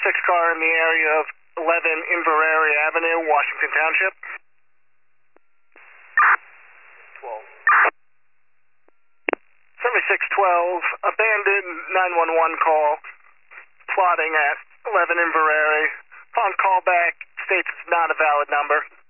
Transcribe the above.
car in the area of 11 Inverary Avenue, Washington Township. 12. 7612, abandoned 911 call, plotting at 11 Inverary. Upon callback, states it's not a valid number.